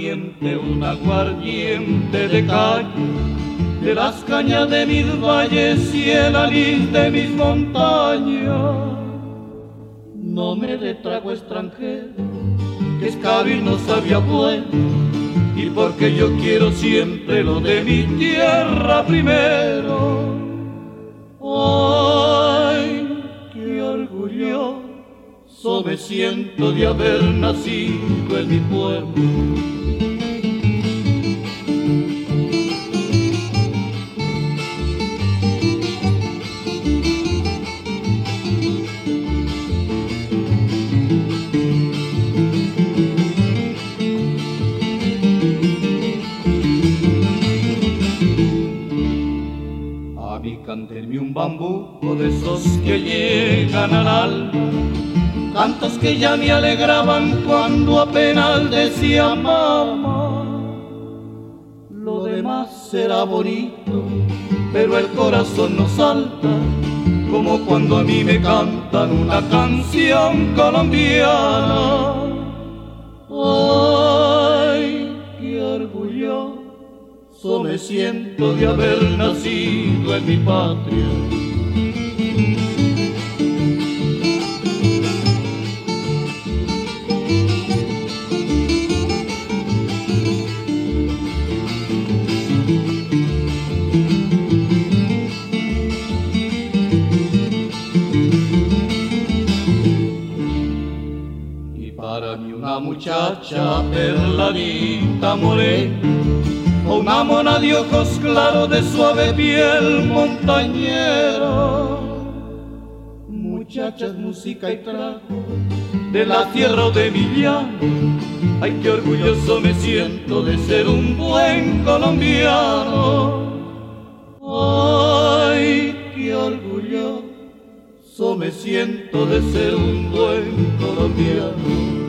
naciente, un aguardiente de calle, de las cañas de mis valles y el anís de mis montañas. No me dé trago extranjero, que es caro y no sabía bueno, y porque yo quiero siempre lo de mi tierra primero. Ay, qué orgulloso me siento de haber nacido en mi pueblo. Cántenme un bambuco de esos que llegan al alma, cantos que ya me alegraban cuando apenas decía mamá. Lo demás será bonito, pero el corazón no salta, como cuando a mí me cantan una canción colombiana. Ay, qué orgullo me siento de haber nacido en mi patria. Y para mí una muchacha perladita morena, o una mona de ojos claros de suave piel montañera. Muchachas, música y trago de la tierra o de mi llano. Ay, qué orgulloso me siento de ser un buen colombiano. Ay, qué orgulloso me siento de ser un buen colombiano.